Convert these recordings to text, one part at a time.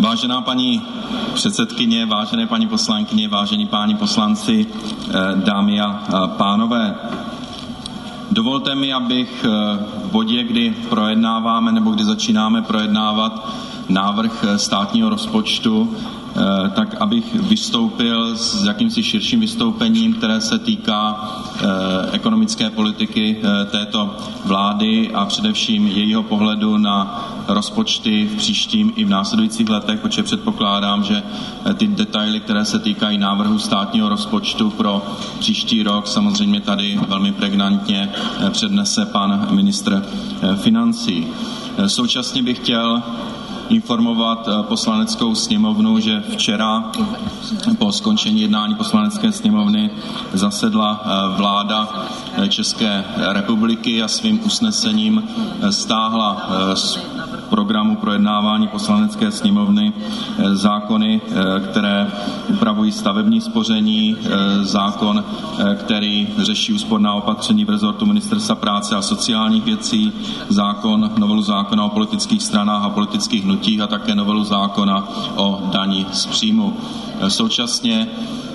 Vážená paní předsedkyně, vážené paní poslankyně, vážení páni poslanci, dámy a pánové, dovolte mi, abych v bodě, kdy projednáváme nebo kdy začínáme projednávat návrh státního rozpočtu, tak abych vystoupil s jakýmsi širším vystoupením, které se týká ekonomické politiky této vlády a především jejího pohledu na rozpočty v příštím i v následujících letech, protože předpokládám, že ty detaily, které se týkají návrhu státního rozpočtu pro příští rok, samozřejmě tady velmi pregnantně přednese pan ministr financí. Současně bych chtěl informovat poslaneckou sněmovnu, že včera po skončení jednání poslanecké sněmovny zasedla vláda České republiky a svým usnesením stáhla z programu projednávání poslanecké sněmovny zákony, které upravují stavební spoření, zákon, který řeší úsporná opatření v rezortu Ministerstva práce a sociálních věcí, novelu zákona o politických stranách a politických hnutích a také novelu zákona o dani z příjmu. Současně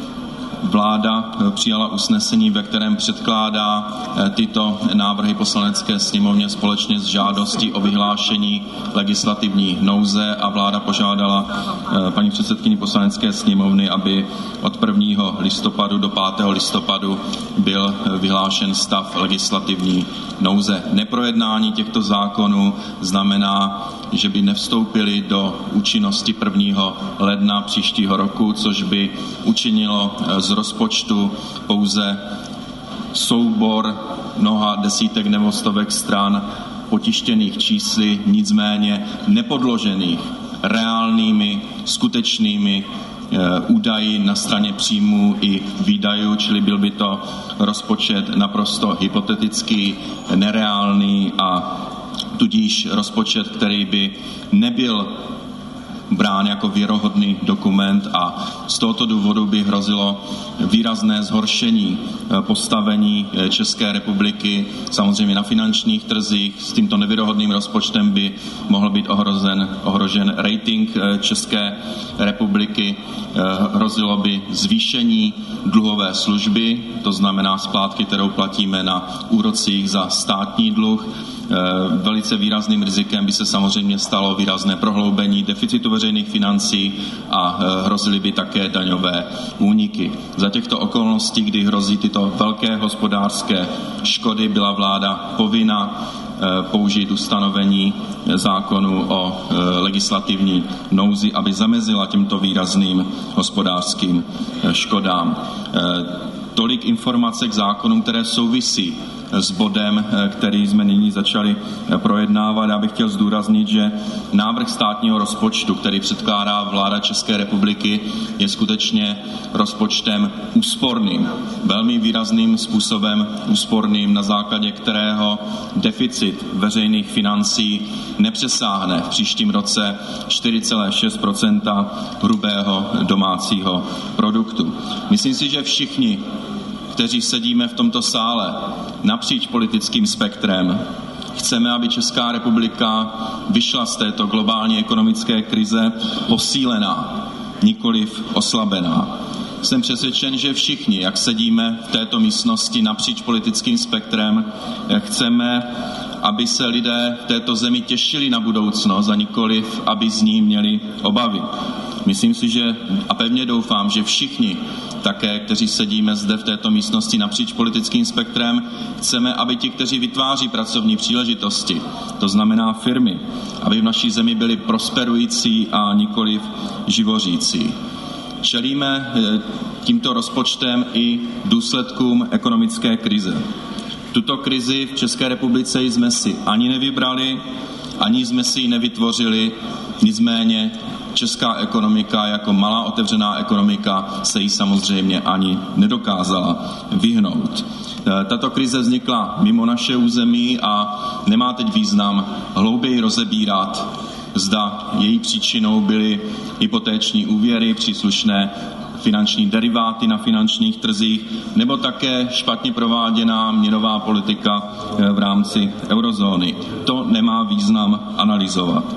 vláda přijala usnesení, ve kterém předkládá tyto návrhy poslanecké sněmovně společně s žádostí o vyhlášení legislativní nouze a vláda požádala paní předsedkyni poslanecké sněmovny, aby od 1. listopadu do 5. listopadu byl vyhlášen stav legislativní nouze. Neprojednání těchto zákonů znamená, že by nevstoupily do účinnosti 1. ledna příštího roku, což by učinilo z rozpočtu pouze soubor mnoha desítek nebo stovek stran potištěných čísly, nicméně nepodložených reálnými, skutečnými údaji na straně příjmů i výdajů, čili byl by to rozpočet naprosto hypotetický, nereálný a tudíž rozpočet, který by nebyl brán jako věrohodný dokument a z tohoto důvodu by hrozilo výrazné zhoršení postavení České republiky, samozřejmě na finančních trzích. S tímto nevěrohodným rozpočtem by mohl být ohrožen rating České republiky, hrozilo by zvýšení dluhové služby, to znamená splátky, kterou platíme na úrocích za státní dluh. Velice výrazným rizikem by se samozřejmě stalo výrazné prohloubení deficitu veřejných financí a hrozily by také daňové úniky. Za těchto okolností, kdy hrozí tyto velké hospodářské škody, byla vláda povinna použít ustanovení zákonu o legislativní nouzi, aby zamezila těmto výrazným hospodářským škodám. Tolik informace k zákonům, které souvisí s bodem, který jsme nyní začali projednávat. Já bych chtěl zdůraznit, že návrh státního rozpočtu, který předkládá vláda České republiky, je skutečně rozpočtem úsporným, velmi výrazným způsobem úsporným, na základě kterého deficit veřejných financí nepřesáhne v příštím roce 4,6% hrubého domácího produktu. Myslím si, že všichni, kteří sedíme v tomto sále napříč politickým spektrem, chceme, aby Česká republika vyšla z této globální ekonomické krize posílená, nikoliv oslabená. Jsem přesvědčen, že všichni, jak sedíme v této místnosti napříč politickým spektrem, chceme, aby se lidé v této zemi těšili na budoucnost a nikoliv, aby z ní měli obavy. Myslím si, že a pevně doufám, že všichni také, kteří sedíme zde v této místnosti napříč politickým spektrem, chceme, aby ti, kteří vytváří pracovní příležitosti, to znamená firmy, aby v naší zemi byli prosperující a nikoliv živořící. Čelíme tímto rozpočtem i důsledkům ekonomické krize. Tuto krizi v České republice jsme si ani nevybrali, ani jsme si ji nevytvořili, nicméně česká ekonomika jako malá otevřená ekonomika se jí samozřejmě ani nedokázala vyhnout. Tato krize vznikla mimo naše území a nemá teď význam hlouběji rozebírat, zda její příčinou byly hypotéční úvěry, příslušné finanční deriváty na finančních trzích, nebo také špatně prováděná měnová politika v rámci eurozóny. To nemá význam analyzovat.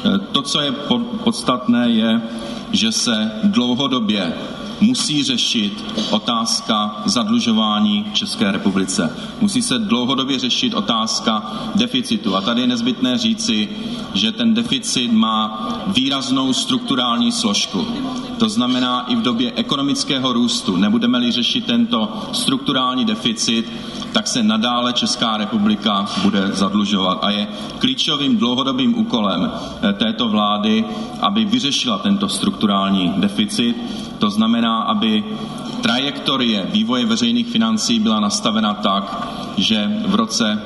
To, co je podstatné, je, že se dlouhodobě musí řešit otázka zadlužování v České republice. Musí se dlouhodobě řešit otázka deficitu. A tady je nezbytné říci, že ten deficit má výraznou strukturální složku. To znamená, i v době ekonomického růstu nebudeme-li řešit tento strukturální deficit, tak se nadále Česká republika bude zadlužovat. A je klíčovým dlouhodobým úkolem této vlády, aby vyřešila tento strukturální deficit. To znamená, aby trajektorie vývoje veřejných financí byla nastavena tak, že v roce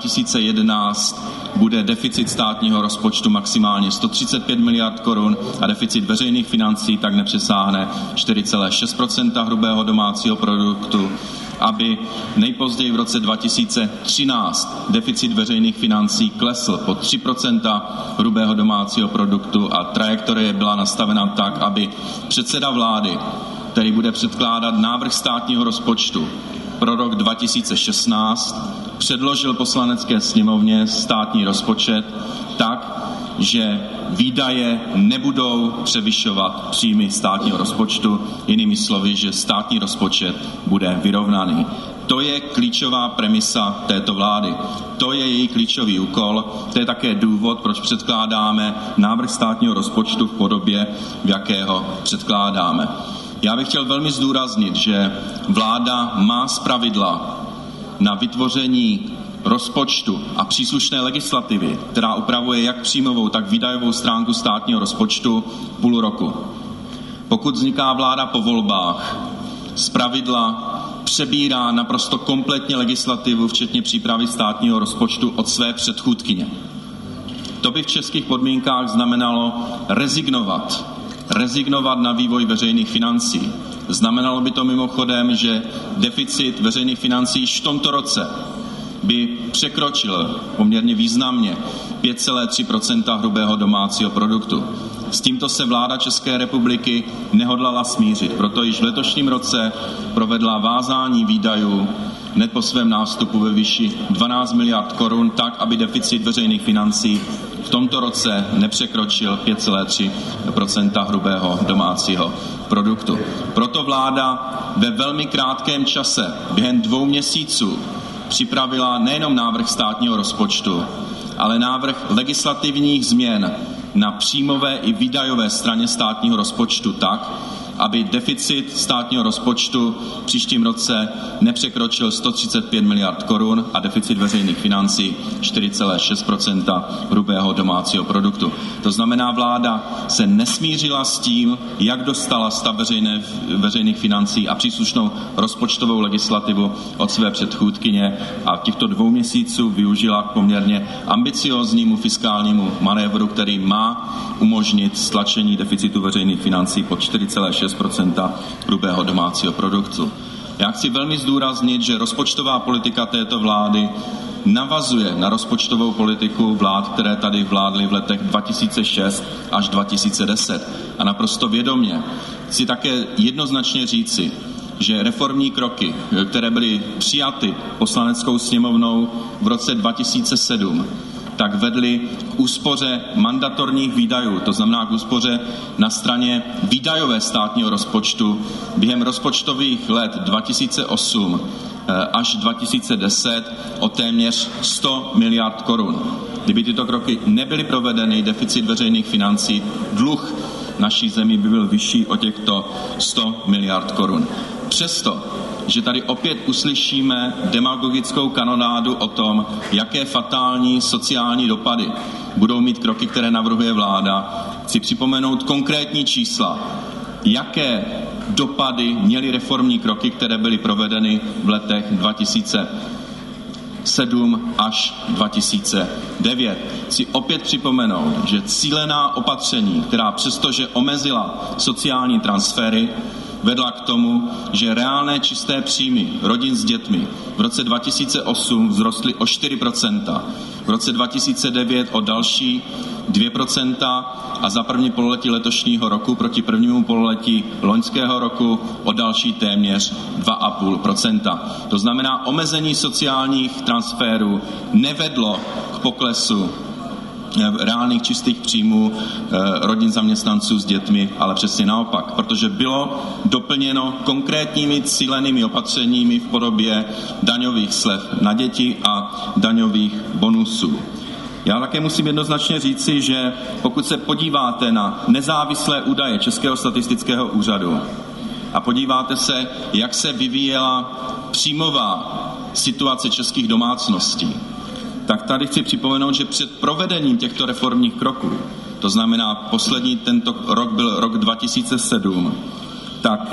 2011 bude deficit státního rozpočtu maximálně 135 miliard korun a deficit veřejných financí tak nepřesáhne 4,6% hrubého domácího produktu, aby nejpozději v roce 2013 deficit veřejných financí klesl pod 3% hrubého domácího produktu a trajektorie byla nastavena tak, aby předseda vlády, který bude předkládat návrh státního rozpočtu pro rok 2016, předložil Poslanecké sněmovně státní rozpočet tak, že výdaje nebudou převyšovat příjmy státního rozpočtu, jinými slovy, že státní rozpočet bude vyrovnaný. To je klíčová premisa této vlády. To je její klíčový úkol. To je také důvod, proč předkládáme návrh státního rozpočtu v podobě, v jakého předkládáme. Já bych chtěl velmi zdůraznit, že vláda má zpravidla na vytvoření rozpočtu a příslušné legislativy, která upravuje jak příjmovou, tak výdajovou stránku státního rozpočtu půl roku. Pokud vzniká vláda po volbách, zpravidla přebírá naprosto kompletně legislativu, včetně přípravy státního rozpočtu od své předchůdkyně. To by v českých podmínkách znamenalo rezignovat na vývoj veřejných financí. Znamenalo by to mimochodem, že deficit veřejných financí již v tomto roce by překročil poměrně významně 5,3% hrubého domácího produktu. S tímto se vláda České republiky nehodlala smířit, proto již v letošním roce provedla vázání výdajů hned po svém nástupu ve výši 12 miliard korun tak, aby deficit veřejných financí v tomto roce nepřekročil 5,3% hrubého domácího produktu. Proto vláda ve velmi krátkém čase, během 2 měsíců, připravila nejenom návrh státního rozpočtu, ale návrh legislativních změn na příjmové i výdajové straně státního rozpočtu tak, aby deficit státního rozpočtu v příštím roce nepřekročil 135 miliard korun a deficit veřejných financí 4,6% hrubého domácího produktu. To znamená, vláda se nesmířila s tím, jak dostala stav veřejných financí a příslušnou rozpočtovou legislativu od své předchůdkyně a těchto 2 měsíců využila k poměrně ambicióznímu fiskálnímu manévru, který má umožnit stlačení deficitu veřejných financí pod 4,6% hrubého domácího produktu. Já chci velmi zdůraznit, že rozpočtová politika této vlády navazuje na rozpočtovou politiku vlád, které tady vládly v letech 2006 až 2010. A naprosto vědomě chci také jednoznačně říci, že reformní kroky, které byly přijaty Poslaneckou sněmovnou v roce 2007, tak vedly k úspoře mandatorních výdajů, to znamená k úspoře na straně výdajové státního rozpočtu během rozpočtových let 2008 až 2010 o téměř 100 miliard korun. Kdyby tyto kroky nebyly provedeny, deficit veřejných financí, dluh naší zemi by byl vyšší o těchto 100 miliard korun. Přesto, že tady opět uslyšíme demagogickou kanonádu o tom, jaké fatální sociální dopady budou mít kroky, které navrhuje vláda, chci připomenout konkrétní čísla. Jaké dopady měly reformní kroky, které byly provedeny v letech 2007 až 2009. Chci opět připomenout, že cílená opatření, která přestože omezila sociální transfery, vedla k tomu, že reálné čisté příjmy rodin s dětmi v roce 2008 vzrostly o 4%, v roce 2009 o další 2% a za první pololetí letošního roku proti prvnímu pololetí loňského roku o další téměř 2,5%. To znamená, omezení sociálních transferů nevedlo k poklesu reálných čistých příjmů rodin zaměstnanců s dětmi, ale přesně naopak, protože bylo doplněno konkrétními cílenými opatřeními v podobě daňových slev na děti a daňových bonusů. Já také musím jednoznačně říci, že pokud se podíváte na nezávislé údaje Českého statistického úřadu a podíváte se, jak se vyvíjela příjmová situace českých domácností, tak tady chci připomenout, že před provedením těchto reformních kroků, to znamená poslední tento rok byl rok 2007, tak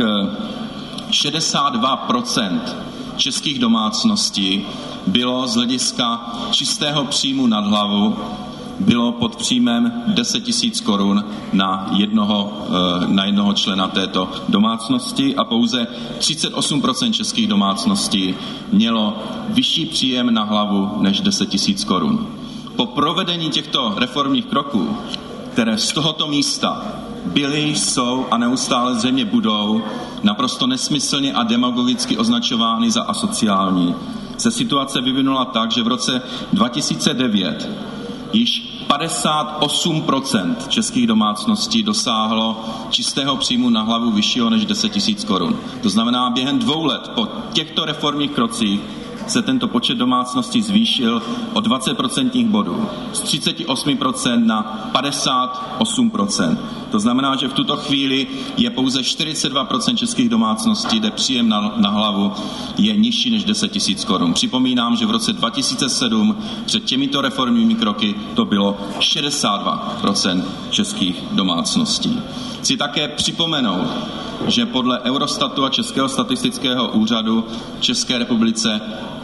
62% českých domácností bylo z hlediska čistého příjmu nad hlavu bylo pod příjmem 10 000 korun na jednoho člena této domácnosti a pouze 38% českých domácností mělo vyšší příjem na hlavu než 10 000 korun. Po provedení těchto reformních kroků, které z tohoto místa byly, jsou a neustále zřejmě budou naprosto nesmyslně a demagogicky označovány za asociální, se situace vyvinula tak, že v roce 2009 již 58% českých domácností dosáhlo čistého příjmu na hlavu vyššího než 10 000 korun. To znamená, během 2 let po těchto reformních krocích se tento počet domácností zvýšil o 20% bodů. Z 38% na 58%. To znamená, že v tuto chvíli je pouze 42% českých domácností, kde příjem na hlavu je nižší než 10 000 korun. Připomínám, že v roce 2007 před těmito reformními kroky to bylo 62% českých domácností. Chci také připomenout, že podle Eurostatu a Českého statistického úřadu v České republice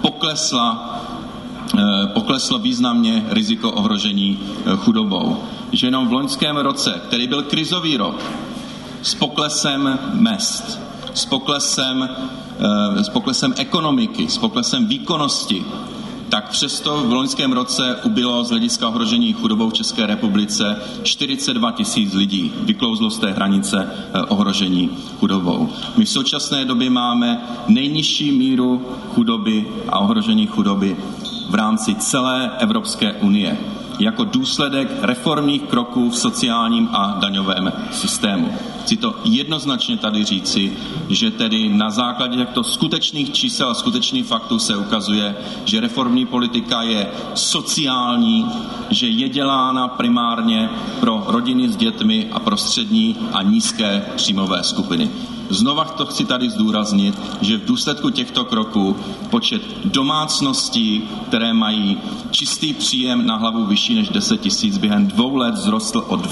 pokleslo významně riziko ohrožení chudobou. Že jenom v loňském roce, který byl krizový rok, s poklesem mezd, s poklesem ekonomiky, s poklesem výkonnosti, tak přesto v loňském roce ubylo z hlediska ohrožení chudobou v České republice 42 000 lidí. Vyklouzlo z té hranice ohrožení chudobou. My v současné době máme nejnižší míru chudoby a ohrožení chudoby v rámci celé Evropské unie jako důsledek reformních kroků v sociálním a daňovém systému. Chci to jednoznačně tady říci, že tedy na základě těchto skutečných čísel a skutečných faktů se ukazuje, že reformní politika je sociální, že je dělána primárně pro rodiny s dětmi a pro střední a nízké příjmové skupiny. Znova to chci tady zdůraznit, že v důsledku těchto kroků počet domácností, které mají čistý příjem na hlavu vyšší než 10 000, během 2 let vzrostl o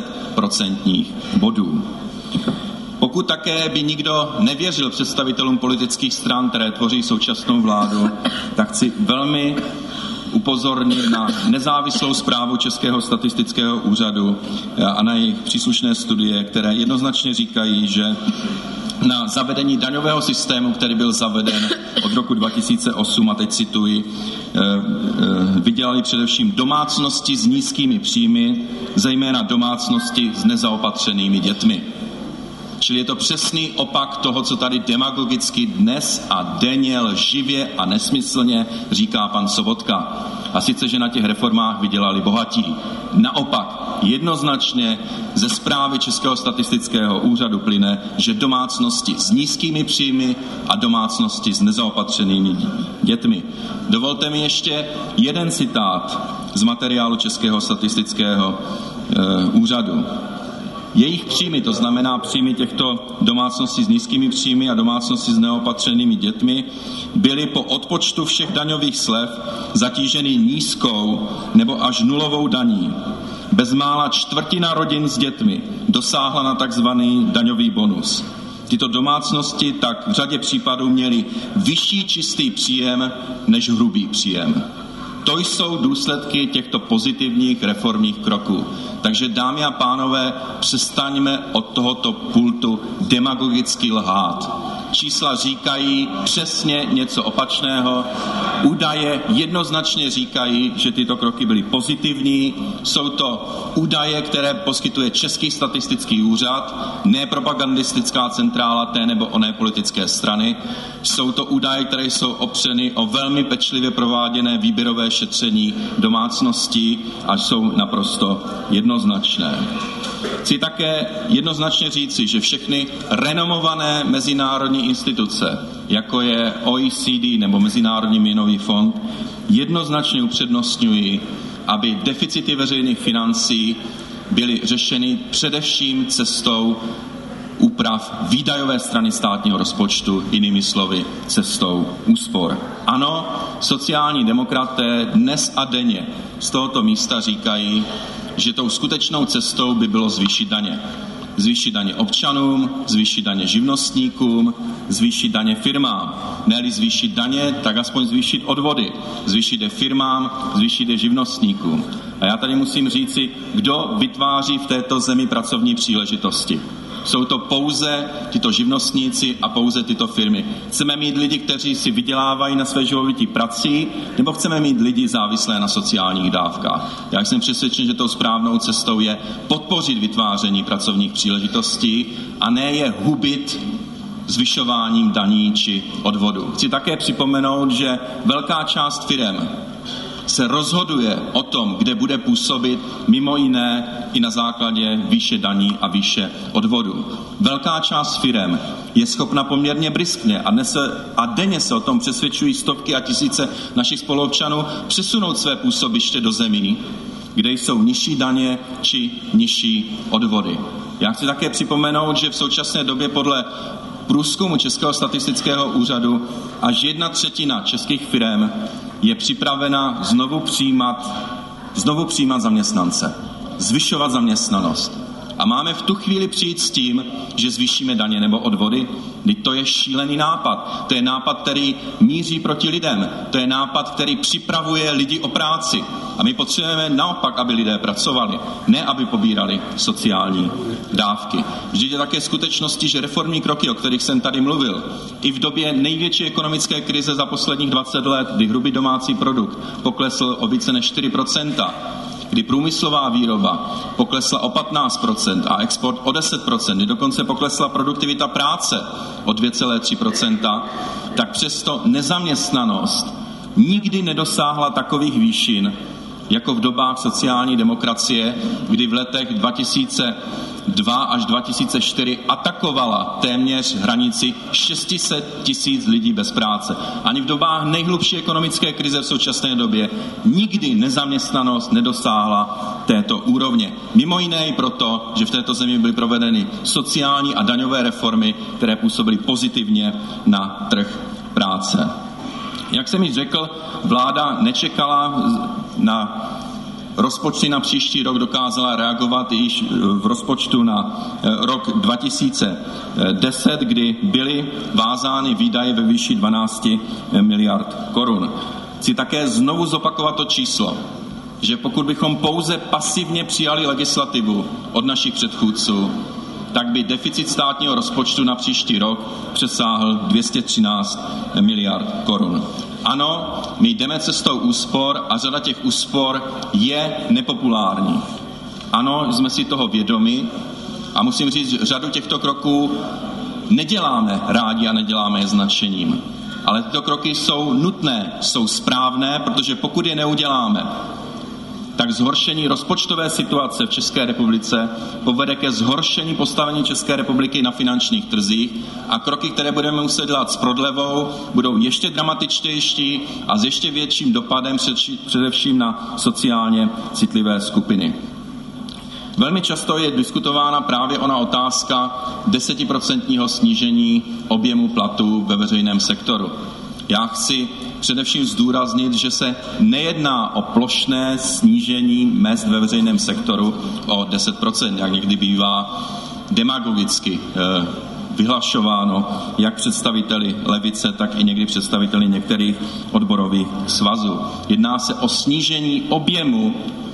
20% bodů. Pokud také by nikdo nevěřil představitelům politických stran, které tvoří současnou vládu, tak chci velmi upozornit na nezávislou zprávu Českého statistického úřadu a na jejich příslušné studie, které jednoznačně říkají, že na zavedení daňového systému, který byl zaveden od roku 2008, a teď cituji, vydělali především domácnosti s nízkými příjmy, zejména domácnosti s nezaopatřenými dětmi. Čili je to přesný opak toho, co tady demagogicky dnes a denně lživě a nesmyslně říká pan Sobotka. A sice, že na těch reformách vydělali bohatí. Naopak, jednoznačně ze zprávy Českého statistického úřadu plyne, že domácnosti s nízkými příjmy a domácnosti s nezaopatřenými dětmi. Dovolte mi ještě jeden citát z materiálu Českého statistického úřadu. Jejich příjmy, to znamená příjmy těchto domácností s nízkými příjmy a domácností s neopatřenými dětmi, byly po odpočtu všech daňových slev zatíženy nízkou nebo až nulovou daní. Bezmála 1/4 rodin s dětmi dosáhla na takzvaný daňový bonus. Tyto domácnosti tak v řadě případů měly vyšší čistý příjem než hrubý příjem. To jsou důsledky těchto pozitivních reformních kroků. Takže dámy a pánové, přestaňme od tohoto pultu demagogicky lhát. čísla říkají přesně něco opačného. Údaje jednoznačně říkají, že tyto kroky byly pozitivní. Jsou to údaje, které poskytuje Český statistický úřad, ne propagandistická centrála té nebo oné politické strany. Jsou to údaje, které jsou opřeny o velmi pečlivě prováděné výběrové šetření domácností a jsou naprosto jednoznačné. Chci také jednoznačně říci, že všechny renomované mezinárodní instituce, jako je OECD nebo Mezinárodní měnový fond, jednoznačně upřednostňují, aby deficity veřejných financí byly řešeny především cestou úprav výdajové strany státního rozpočtu, jinými slovy cestou úspor. Ano, sociální demokraté dnes a denně z tohoto místa říkají, že tou skutečnou cestou by bylo zvýšit daně. Zvýšit daně občanům, zvýšit daně živnostníkům, zvýšit daně firmám. Ne-li zvýšit daně, tak aspoň zvýšit odvody. Zvýšit je firmám, zvýšit je živnostníkům. A já tady musím říci, kdo vytváří v této zemi pracovní příležitosti. Jsou to pouze tyto živnostníci a pouze tyto firmy. Chceme mít lidi, kteří si vydělávají na své živobytí prací, nebo chceme mít lidi závislé na sociálních dávkách? Já jsem přesvědčen, že tou správnou cestou je podpořit vytváření pracovních příležitostí a ne je hubit zvyšováním daní či odvodů. Chci také připomenout, že velká část firem se rozhoduje o tom, kde bude působit, mimo jiné i na základě výše daní a výše odvodů. Velká část firem je schopna poměrně bryskně a denně se o tom přesvědčují stovky a tisíce našich spoluobčanů přesunout své působiště do zemí, kde jsou nižší daně či nižší odvody. Já chci také připomenout, že v současné době podle průzkumu Českého statistického úřadu až 1/3 českých firem je připravena znovu přijímat zaměstnance, zvyšovat zaměstnanost. A máme v tu chvíli přijít s tím, že zvýšíme daně nebo odvody? To je šílený nápad. To je nápad, který míří proti lidem. To je nápad, který připravuje lidi o práci. A my potřebujeme naopak, aby lidé pracovali, ne aby pobírali sociální dávky. Vždyť je také skutečností, že reformní kroky, o kterých jsem tady mluvil, i v době největší ekonomické krize za posledních 20 let, kdy hrubý domácí produkt poklesl o více než 4%, kdy průmyslová výroba poklesla o 15% a export o 10%, kdy dokonce poklesla produktivita práce o 2,3%, tak přesto nezaměstnanost nikdy nedosáhla takových výšin, jako v dobách sociální demokracie, kdy v letech 2002 až 2004 atakovala téměř hranici 600 000 lidí bez práce. Ani v dobách nejhlubší ekonomické krize v současné době nikdy nezaměstnanost nedosáhla této úrovně. Mimo jiné i proto, že v této zemi byly provedeny sociální a daňové reformy, které působily pozitivně na trh práce. Jak jsem již řekl, vláda nečekala na rozpočty na příští rok, dokázala reagovat již v rozpočtu na rok 2010, kdy byly vázány výdaje ve výši 12 miliard korun. Chci také znovu zopakovat to číslo, že pokud bychom pouze pasivně přijali legislativu od našich předchůdců, tak by deficit státního rozpočtu na příští rok přesáhl 213 miliard korun. Ano, my jdeme cestou úspor a řada těch úspor je nepopulární. Ano, jsme si toho vědomi a musím říct, že řadu těchto kroků neděláme rádi a neděláme je s nadšením. Ale tyto kroky jsou nutné, jsou správné, protože pokud je neuděláme, tak zhoršení rozpočtové situace v České republice povede ke zhoršení postavení České republiky na finančních trzích a kroky, které budeme muset dělat s prodlevou, budou ještě dramatičtější a s ještě větším dopadem především na sociálně citlivé skupiny. Velmi často je diskutována právě ona otázka 10% snížení objemu platů ve veřejném sektoru. Já chci především zdůraznit, že se nejedná o plošné snížení mezd ve veřejném sektoru o 10%, jak někdy bývá demagogicky vyhlašováno jak představiteli levice, tak i někdy představiteli některých odborových svazů. Jedná se o snížení objemu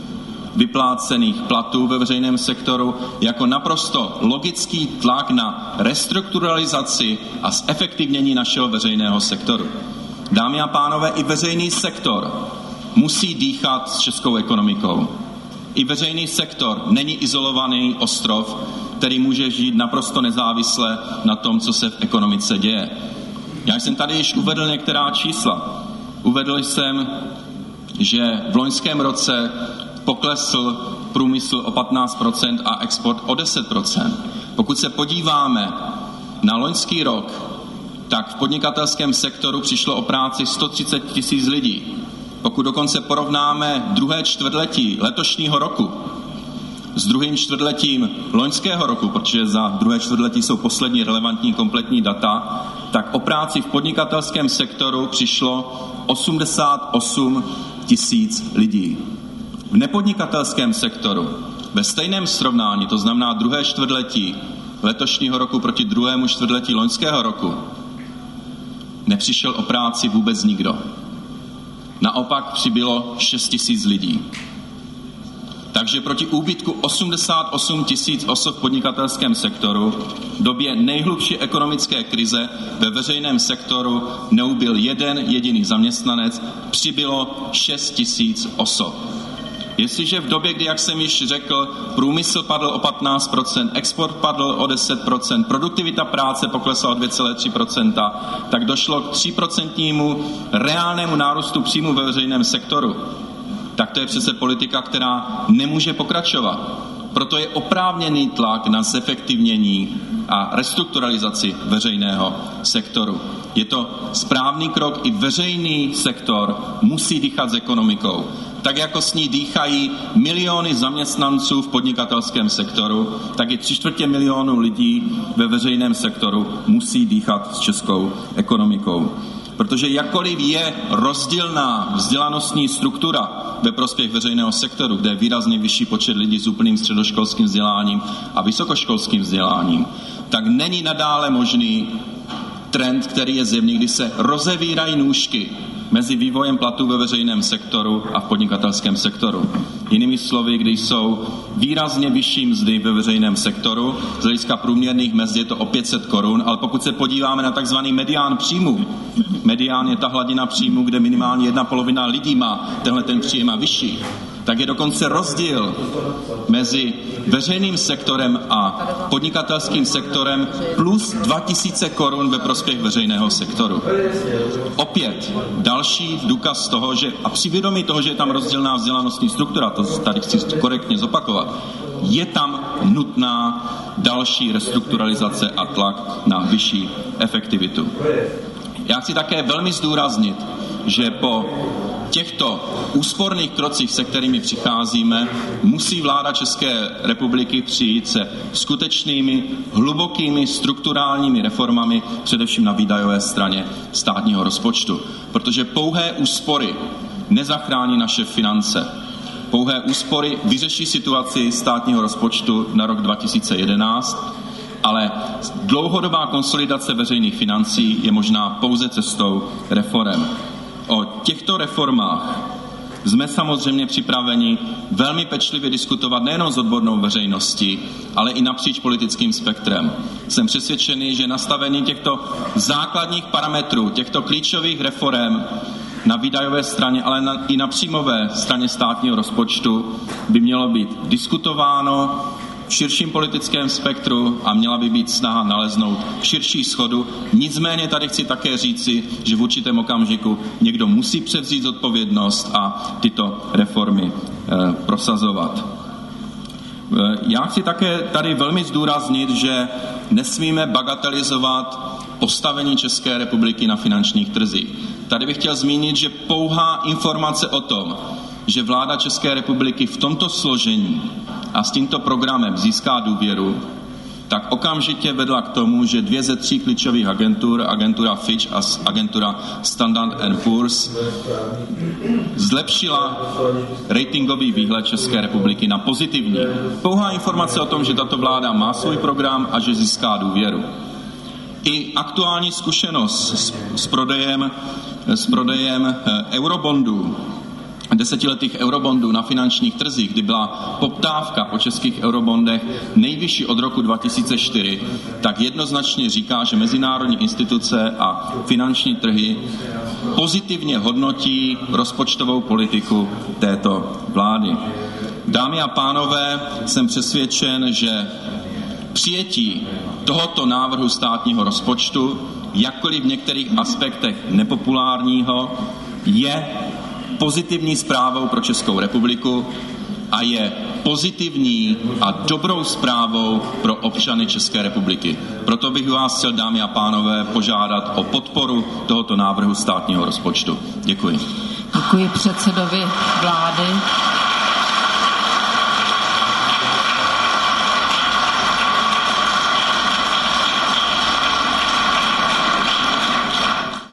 vyplácených platů ve veřejném sektoru jako naprosto logický tlak na restrukturalizaci a zefektivnění našeho veřejného sektoru. Dámy a pánové, i veřejný sektor musí dýchat s českou ekonomikou. I veřejný sektor není izolovaný ostrov, který může žít naprosto nezávisle na tom, co se v ekonomice děje. Já jsem tady již uvedl některá čísla. Uvedl jsem, že v loňském roce poklesl průmysl o 15% a export o 10%. Pokud se podíváme na loňský rok, tak v podnikatelském sektoru přišlo o práci 130 000 lidí. Pokud dokonce porovnáme druhé čtvrtletí letošního roku s druhým čtvrtletím loňského roku, protože za druhé čtvrtletí jsou poslední relevantní kompletní data, tak o práci v podnikatelském sektoru přišlo 88 000 lidí. V nepodnikatelském sektoru ve stejném srovnání, to znamená druhé čtvrtletí letošního roku proti druhému čtvrtletí loňského roku, nepřišel o práci vůbec nikdo. Naopak přibylo 6 000 lidí. Takže proti úbytku 88 000 osob v podnikatelském sektoru v době nejhlubší ekonomické krize ve veřejném sektoru neubyl jeden jediný zaměstnanec, přibylo 6 000 osob. Jestliže v době, kdy, jak jsem již řekl, průmysl padl o 15%, export padl o 10%, produktivita práce poklesla o 2,3%, tak došlo k 3% reálnému nárůstu příjmu ve veřejném sektoru. Tak to je přece politika, která nemůže pokračovat. Proto je oprávněný tlak na zefektivnění a restrukturalizaci veřejného sektoru. Je to správný krok, i veřejný sektor musí dýchat s ekonomikou. Tak jako s ní dýchají miliony zaměstnanců v podnikatelském sektoru, tak i 3/4 milionu lidí ve veřejném sektoru musí dýchat s českou ekonomikou. Protože jakkoliv je rozdílná vzdělanostní struktura ve prospěch veřejného sektoru, kde je výrazně vyšší počet lidí s úplným středoškolským vzděláním a vysokoškolským vzděláním, tak není nadále možný trend, který je zjevný, kdy se rozevírají nůžky mezi vývojem platů ve veřejném sektoru a v podnikatelském sektoru. Jinými slovy, kdy jsou výrazně vyšší mzdy ve veřejném sektoru, z hlediska průměrných mezd je to o 500 korun, ale pokud se podíváme na takzvaný medián příjmu, medián je ta hladina příjmu, kde minimálně 1/2 lidí má tenhle ten příjem a vyšší, tak je dokonce rozdíl mezi veřejným sektorem a podnikatelským sektorem plus 2000 korun ve prospěch veřejného sektoru. Opět další důkaz toho, že a při vědomí toho, že je tam rozdílná vzdělanostní struktura, to tady chci korektně zopakovat, je tam nutná další restrukturalizace a tlak na vyšší efektivitu. Já chci také velmi zdůraznit, že po těchto úsporných krocích, se kterými přicházíme, musí vláda České republiky přijít se skutečnými, hlubokými strukturálními reformami, především na výdajové straně státního rozpočtu. Protože pouhé úspory nezachrání naše finance. Pouhé úspory vyřeší situaci státního rozpočtu na rok 2011, ale dlouhodobá konsolidace veřejných financí je možná pouze cestou reforem. O těchto reformách jsme samozřejmě připraveni velmi pečlivě diskutovat nejenom s odbornou veřejností, ale i napříč politickým spektrem. Jsem přesvědčený, že nastavení těchto základních parametrů, těchto klíčových reforem na výdajové straně, ale i na příjmové straně státního rozpočtu by mělo být diskutováno v širším politickém spektru a měla by být snaha naleznout širší shodu. Nicméně tady chci také říci, že v určitém okamžiku někdo musí převzít zodpovědnost a tyto reformy prosazovat. Já chci také tady velmi zdůraznit, že nesmíme bagatelizovat postavení České republiky na finančních trzích. Tady bych chtěl zmínit, že pouhá informace o tom, že vláda České republiky v tomto složení a s tímto programem získá důvěru, tak okamžitě vedla k tomu, že 2 ze 3 klíčových agentur, agentura Fitch a agentura Standard & Poor's, zlepšila ratingový výhled České republiky na pozitivní. Pouhá informace o tom, že tato vláda má svůj program a že získá důvěru. I aktuální zkušenost s prodejem eurobondů desetiletých eurobondů na finančních trzích, kdy byla poptávka po českých eurobondech nejvyšší od roku 2004, tak jednoznačně říká, že mezinárodní instituce a finanční trhy pozitivně hodnotí rozpočtovou politiku této vlády. Dámy a pánové, jsem přesvědčen, že přijetí tohoto návrhu státního rozpočtu, jakkoliv v některých aspektech nepopulárního, je pozitivní zprávou pro Českou republiku a je pozitivní a dobrou zprávou pro občany České republiky. Proto bych vás chtěl, dámy a pánové, požádat o podporu tohoto návrhu státního rozpočtu. Děkuji. Děkuji předsedovi vlády.